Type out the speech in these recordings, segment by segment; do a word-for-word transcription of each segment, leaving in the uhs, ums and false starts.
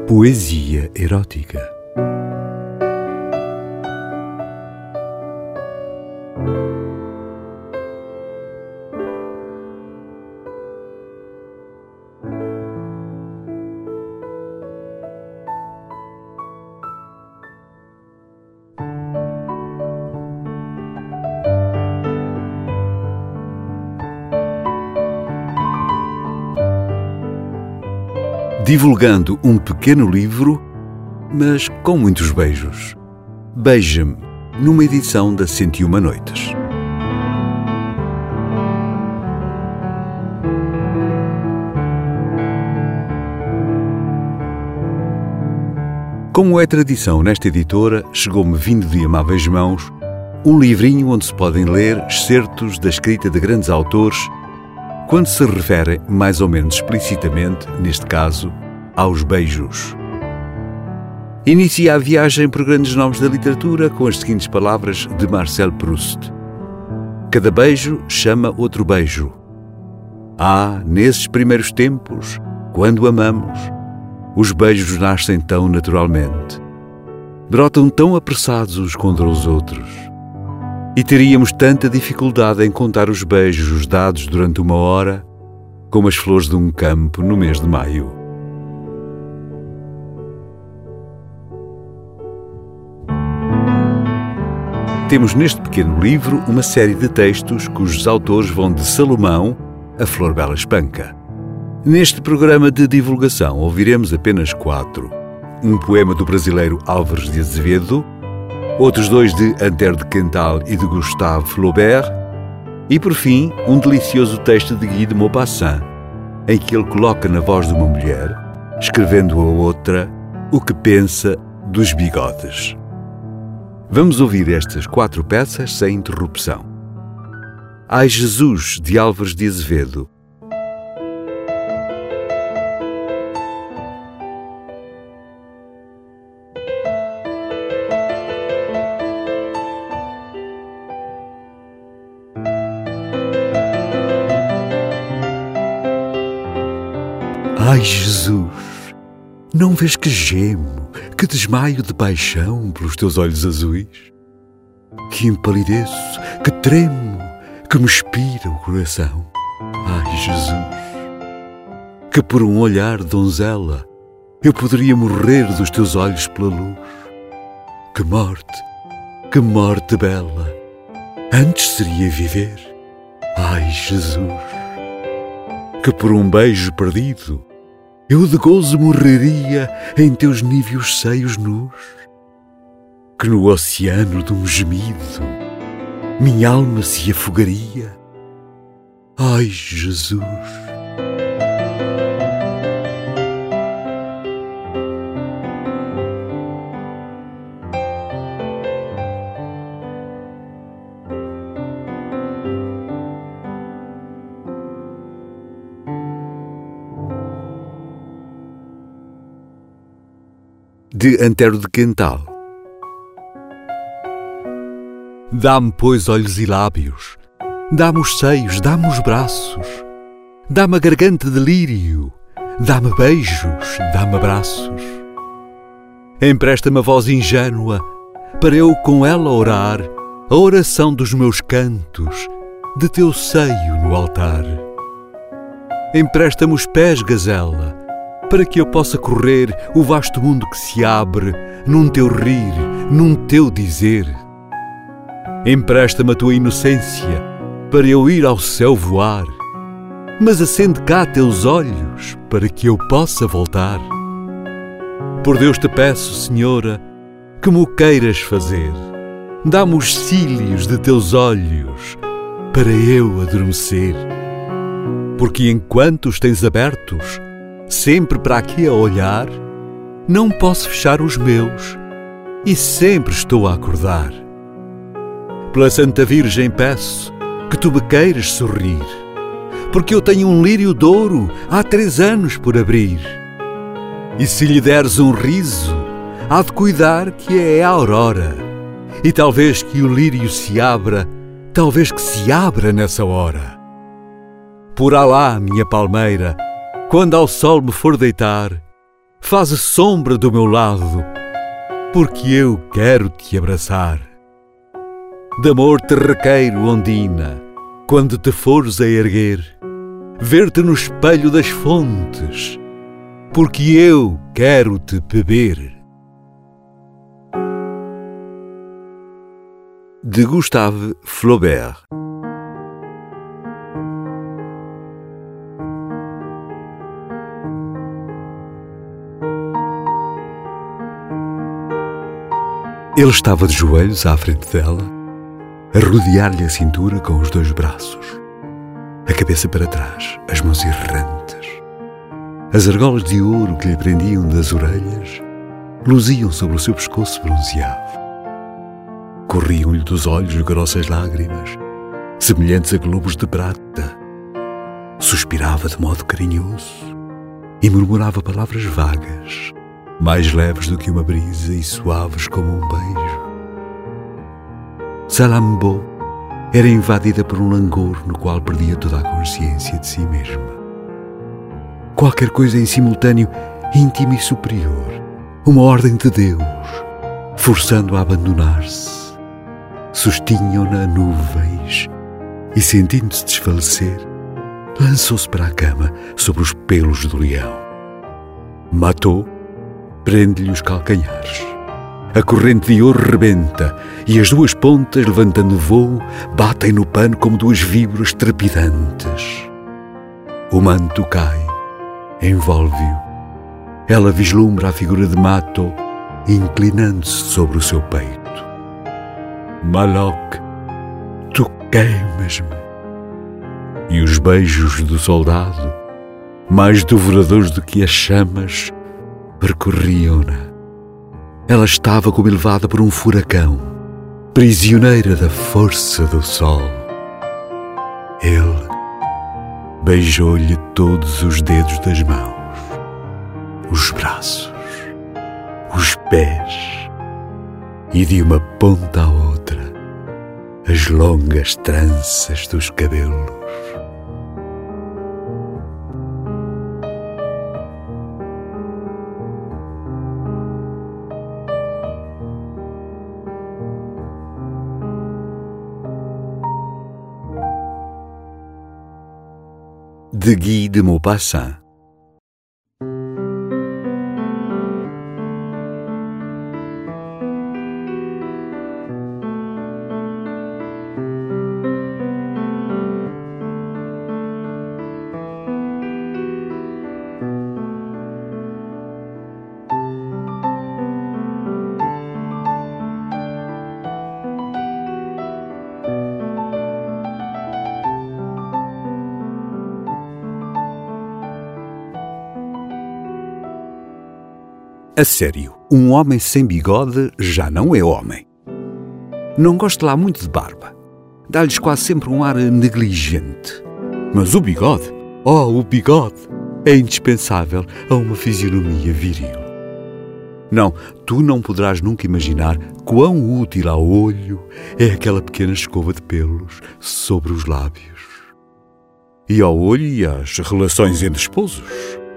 Poesia erótica. Divulgando um pequeno livro, mas com muitos beijos. Beija-me, numa edição da Cento e Uma Noites. Como é tradição nesta editora, chegou-me vindo de amáveis mãos um livrinho onde se podem ler excertos da escrita de grandes autores quando se referem, mais ou menos explicitamente, neste caso, aos beijos. Inicia a viagem por grandes nomes da literatura com as seguintes palavras de Marcel Proust. Cada beijo chama outro beijo. Ah, nesses primeiros tempos, quando amamos, os beijos nascem tão naturalmente. Brotam tão apressados uns contra os outros. E teríamos tanta dificuldade em contar os beijos dados durante uma hora, como as flores de um campo no mês de maio. Temos neste pequeno livro uma série de textos cujos autores vão de Salomão a Flor Bela Espanca. Neste programa de divulgação ouviremos apenas quatro. Um poema do brasileiro Álvares de Azevedo, outros dois de Antero de Quental e de Gustave Flaubert, e, por fim, um delicioso texto de Guy de Maupassant, em que ele coloca na voz de uma mulher, escrevendo a outra, o que pensa dos bigodes. Vamos ouvir estas quatro peças sem interrupção. Ai Jesus, de Álvares de Azevedo. Ai, Jesus, não vês que gemo, que desmaio de paixão pelos teus olhos azuis? Que empalideço, que tremo, que me expira o coração. Ai, Jesus, que por um olhar, donzela, eu poderia morrer dos teus olhos pela luz. Que morte, que morte bela, antes seria viver. Ai, Jesus, que por um beijo perdido, eu de gozo morreria em teus níveos seios nus. Que no oceano de um gemido minha alma se afogaria. Ai, Jesus! De Antero de Quental. Dá-me, pois, olhos e lábios, dá-me os seios, dá-me os braços, dá-me a garganta de lírio, dá-me beijos, dá-me abraços. Empresta-me a voz ingênua, para eu com ela orar a oração dos meus cantos, de teu seio no altar. Empresta-me os pés, gazela, para que eu possa correr o vasto mundo que se abre num teu rir, num teu dizer. Empresta-me a tua inocência, para eu ir ao céu voar, mas acende cá teus olhos, para que eu possa voltar. Por Deus te peço, Senhora, que me o queiras fazer. Dá-me os cílios de teus olhos, para eu adormecer. Porque enquanto os tens abertos, sempre para aqui a olhar, não posso fechar os meus e sempre estou a acordar. Pela Santa Virgem peço que tu me queiras sorrir, porque eu tenho um lírio de ouro há três anos por abrir. E se lhe deres um riso, há de cuidar que é a aurora, e talvez que o lírio se abra, talvez que se abra nessa hora. Por Alá, minha palmeira, quando ao sol me for deitar, Faze sombra do meu lado, porque eu quero te abraçar. De amor te requeiro, ondina, quando te fores a erguer, ver-te no espelho das fontes, porque eu quero te beber. De Gustave Flaubert. Ele estava de joelhos à frente dela, a rodear-lhe a cintura com os dois braços, a cabeça para trás, as mãos errantes. As argolas de ouro que lhe prendiam das orelhas luziam sobre o seu pescoço bronzeado. Corriam-lhe dos olhos grossas lágrimas, semelhantes a globos de prata. Suspirava de modo carinhoso e murmurava palavras vagas, mais leves do que uma brisa e suaves como um beijo. Salammbô era invadida por um langor no qual perdia toda a consciência de si mesma. Qualquer coisa em simultâneo íntimo e superior, uma ordem de Deus, forçando-a a abandonar-se. Sustinham-na nuvens e, sentindo-se desfalecer, lançou-se para a cama sobre os pelos do leão. Matou, prende-lhe os calcanhares. A corrente de ouro rebenta e as duas pontas, levantando voo, batem no pano como duas víboras trepidantes. O manto cai, envolve-o. Ela vislumbra a figura de Mato inclinando-se sobre o seu peito. Maloc, tu queimas-me. E os beijos do soldado, mais devoradores do que as chamas, percorriam-na. Ela estava como levada por um furacão, prisioneira da força do sol. Ele beijou-lhe todos os dedos das mãos, os braços, os pés, e de uma ponta à outra, as longas tranças dos cabelos. De Guy de Maupassant. A sério, um homem sem bigode já não é homem. Não gosto lá muito de barba. Dá-lhes quase sempre um ar negligente. Mas o bigode, oh, o bigode, é indispensável a uma fisionomia viril. Não, tu não poderás nunca imaginar quão útil ao olho é aquela pequena escova de pelos sobre os lábios. E ao olho e às relações entre esposos.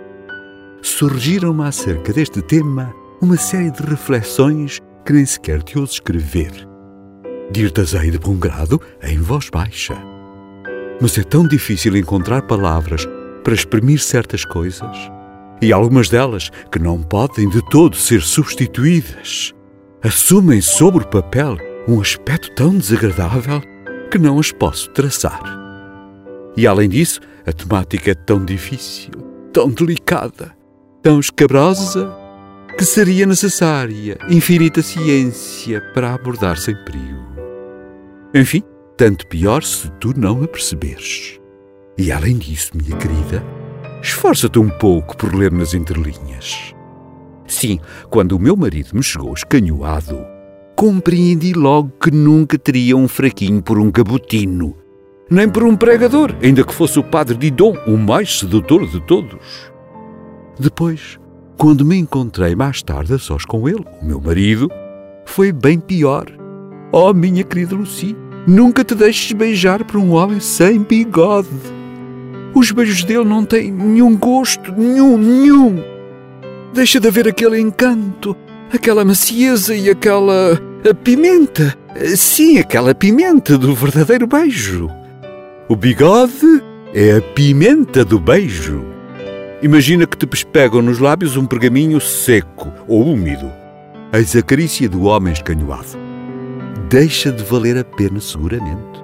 Surgiram-me acerca deste tema uma série de reflexões que nem sequer te ouso escrever. Dir-te-ei de bom grado em voz baixa. Mas é tão difícil encontrar palavras para exprimir certas coisas, e algumas delas, que não podem de todo ser substituídas, assumem sobre o papel um aspecto tão desagradável que não as posso traçar. E além disso, a temática é tão difícil, tão delicada, tão escabrosa, que seria necessária infinita ciência para abordar sem perigo. Enfim, tanto pior se tu não a perceberes. E além disso, minha querida, esforça-te um pouco por ler nas entrelinhas. Sim, quando o meu marido me chegou escanhoado, compreendi logo que nunca teria um fraquinho por um cabotino, nem por um pregador, ainda que fosse o padre Didon, o mais sedutor de todos. Depois, quando me encontrei mais tarde a sós com ele, o meu marido, foi bem pior. Oh, minha querida Lucy, nunca te deixes beijar por um homem sem bigode. Os beijos dele não têm nenhum gosto, nenhum, nenhum. Deixa de haver aquele encanto, aquela macieza e aquela a pimenta. Sim, aquela pimenta do verdadeiro beijo. O bigode é a pimenta do beijo. Imagina que te pespegam nos lábios um pergaminho seco ou úmido. Eis a carícia do homem escanhoado. Deixa de valer a pena seguramente.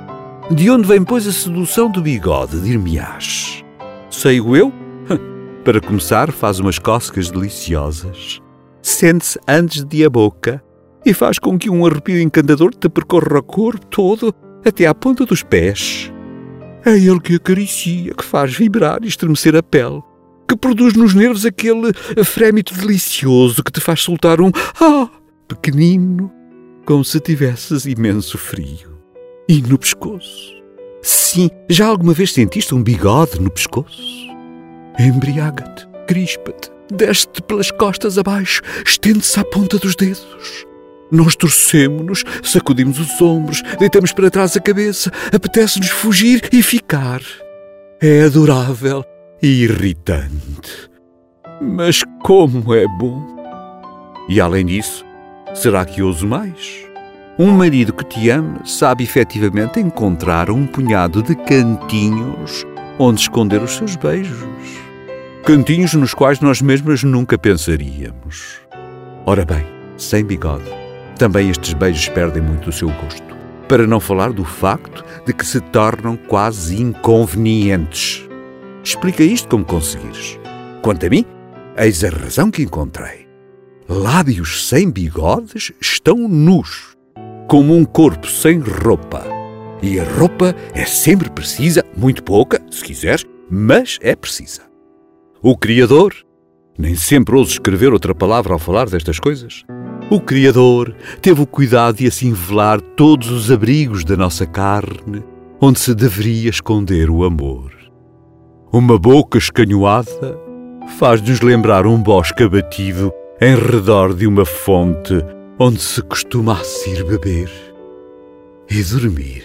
De onde vem, pois, a sedução do bigode, dir-me-ás? Sei-o eu? Para começar, faz umas cócegas deliciosas. Sente-se antes de a boca e faz com que um arrepio encantador te percorra o corpo todo até à ponta dos pés. É ele que acaricia, que faz vibrar e estremecer a pele, que produz nos nervos aquele frémito delicioso que te faz soltar um ah pequenino, como se tivesses imenso frio. E no pescoço? Sim, já alguma vez sentiste um bigode no pescoço? Embriaga-te, crispa-te, desce-te pelas costas abaixo, estende-se à ponta dos dedos. Nós torcemo-nos, sacudimos os ombros, deitamos para trás a cabeça, apetece-nos fugir e ficar. É adorável e irritante. Mas como é bom! E além disso, será que ouso mais? Um marido que te ama sabe efetivamente encontrar um punhado de cantinhos onde esconder os seus beijos. Cantinhos nos quais nós mesmas nunca pensaríamos. Ora bem, sem bigode, também estes beijos perdem muito o seu gosto. Para não falar do facto de que se tornam quase inconvenientes. Explica isto como conseguires. Quanto a mim, eis a razão que encontrei. Lábios sem bigodes estão nus, como um corpo sem roupa. E a roupa é sempre precisa, muito pouca, se quiseres, mas é precisa. O Criador, nem sempre ouso escrever outra palavra ao falar destas coisas, o Criador teve o cuidado de assim velar todos os abrigos da nossa carne, onde se deveria esconder o amor. Uma boca escanhoada faz-nos lembrar um bosque abatido em redor de uma fonte onde se costumasse ir beber e dormir.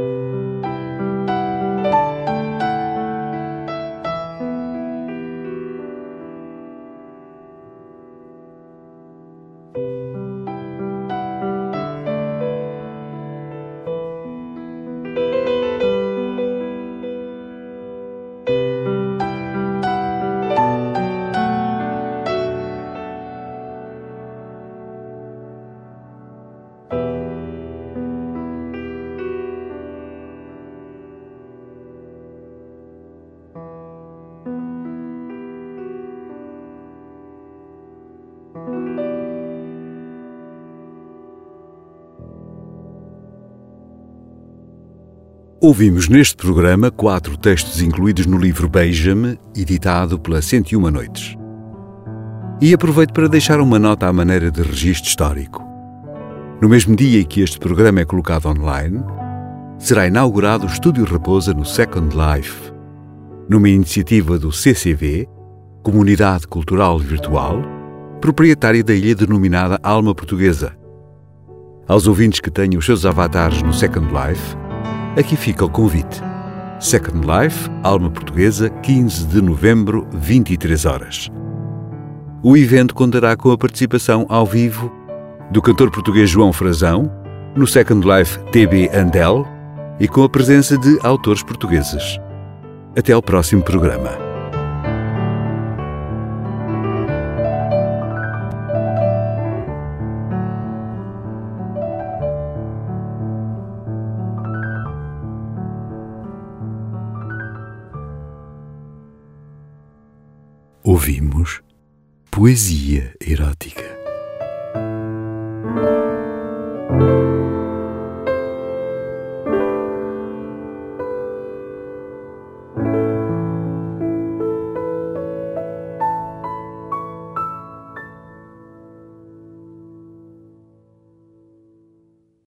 Ouvimos neste programa quatro textos incluídos no livro Beija-me, editado pela cento e uma Noites. E aproveito para deixar uma nota à maneira de registro histórico. No mesmo dia em que este programa é colocado online, será inaugurado o Estúdio Raposa no Second Life, numa iniciativa do C C V, Comunidade Cultural Virtual, proprietária da ilha denominada Alma Portuguesa. Aos ouvintes que tenham os seus avatares no Second Life, aqui fica o convite. Second Life, Alma Portuguesa, quinze de novembro, vinte e três horas. O evento contará com a participação ao vivo do cantor português João Frazão, no Second Life T B Andel, e com a presença de autores portugueses. Até ao próximo programa. Ouvimos poesia erótica.